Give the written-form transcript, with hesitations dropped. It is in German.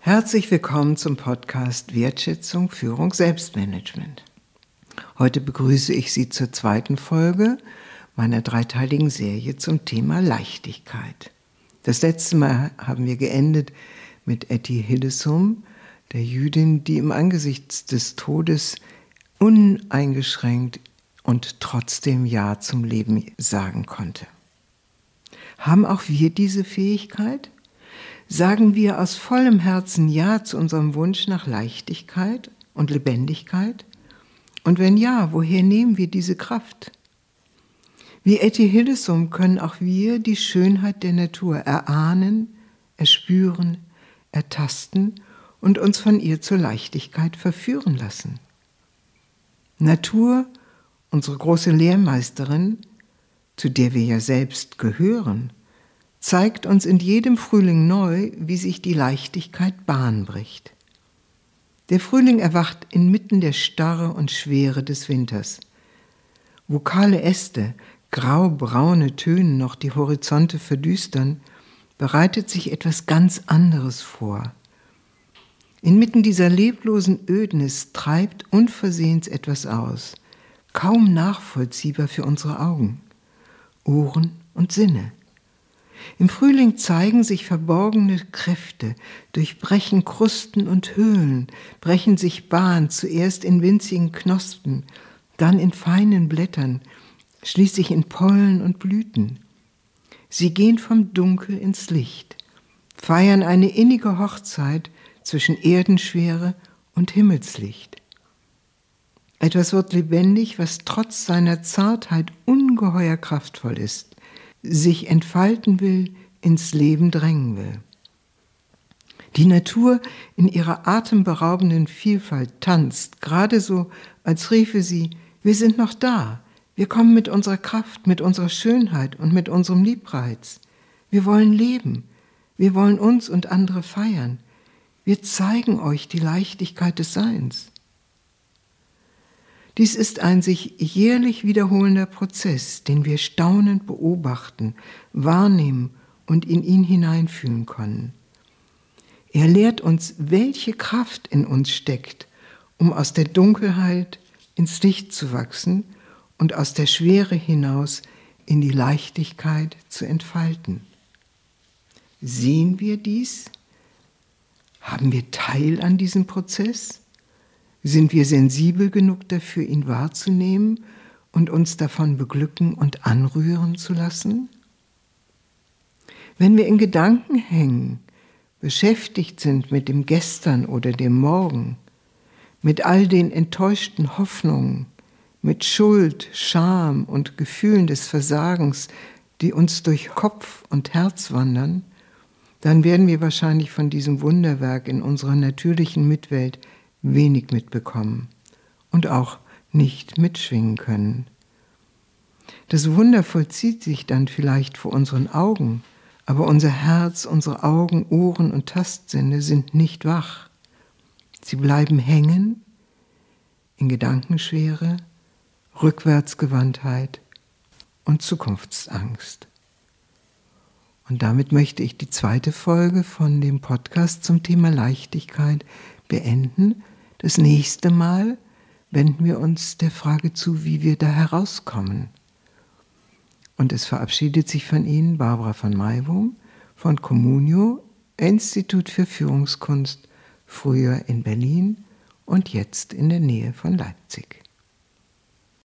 Herzlich willkommen zum Podcast Wertschätzung, Führung, Selbstmanagement. Heute begrüße ich Sie zur zweiten Folge meiner dreiteiligen Serie zum Thema Leichtigkeit. Das letzte Mal haben wir geendet mit Etty Hillesum, der Jüdin, die im Angesicht des Todes uneingeschränkt und trotzdem Ja zum Leben sagen konnte. Haben auch wir diese Fähigkeit? Sagen wir aus vollem Herzen Ja zu unserem Wunsch nach Leichtigkeit und Lebendigkeit? Und wenn ja, woher nehmen wir diese Kraft? Wie Etty Hillesum können auch wir die Schönheit der Natur erahnen, erspüren, ertasten und uns von ihr zur Leichtigkeit verführen lassen. Natur, unsere große Lehrmeisterin, zu der wir ja selbst gehören, zeigt uns in jedem Frühling neu, wie sich die Leichtigkeit Bahn bricht. Der Frühling erwacht inmitten der Starre und Schwere des Winters. Wo kahle Äste, grau-braune Töne noch die Horizonte verdüstern, bereitet sich etwas ganz anderes vor. Inmitten dieser leblosen Ödnis treibt unversehens etwas aus, kaum nachvollziehbar für unsere Augen, Ohren und Sinne. Im Frühling zeigen sich verborgene Kräfte, durchbrechen Krusten und Höhlen, brechen sich Bahn, zuerst in winzigen Knospen, dann in feinen Blättern, schließlich in Pollen und Blüten. Sie gehen vom Dunkel ins Licht, feiern eine innige Hochzeit zwischen Erdenschwere und Himmelslicht. Etwas wird lebendig, was trotz seiner Zartheit ungeheuer kraftvoll ist, sich entfalten will, ins Leben drängen will. Die Natur in ihrer atemberaubenden Vielfalt tanzt, gerade so, als riefe sie: Wir sind noch da, wir kommen mit unserer Kraft, mit unserer Schönheit und mit unserem Liebreiz. Wir wollen leben, wir wollen uns und andere feiern. Wir zeigen euch die Leichtigkeit des Seins. Dies ist ein sich jährlich wiederholender Prozess, den wir staunend beobachten, wahrnehmen und in ihn hineinfühlen können. Er lehrt uns, welche Kraft in uns steckt, um aus der Dunkelheit ins Licht zu wachsen und aus der Schwere hinaus in die Leichtigkeit zu entfalten. Sehen wir dies? Haben wir Teil an diesem Prozess? Sind wir sensibel genug dafür, ihn wahrzunehmen und uns davon beglücken und anrühren zu lassen? Wenn wir in Gedanken hängen, beschäftigt sind mit dem Gestern oder dem Morgen, mit all den enttäuschten Hoffnungen, mit Schuld, Scham und Gefühlen des Versagens, die uns durch Kopf und Herz wandern, dann werden wir wahrscheinlich von diesem Wunderwerk in unserer natürlichen Mitwelt wenig mitbekommen und auch nicht mitschwingen können. Das Wunder vollzieht sich dann vielleicht vor unseren Augen, aber unser Herz, unsere Augen, Ohren und Tastsinne sind nicht wach. Sie bleiben hängen in Gedankenschwere, Rückwärtsgewandtheit und Zukunftsangst. Und damit möchte ich die zweite Folge von dem Podcast zum Thema Leichtigkeit beenden. Das nächste Mal wenden wir uns der Frage zu, wie wir da herauskommen. Und es verabschiedet sich von Ihnen Barbara von Maiwum von Communio, Institut für Führungskunst, früher in Berlin und jetzt in der Nähe von Leipzig.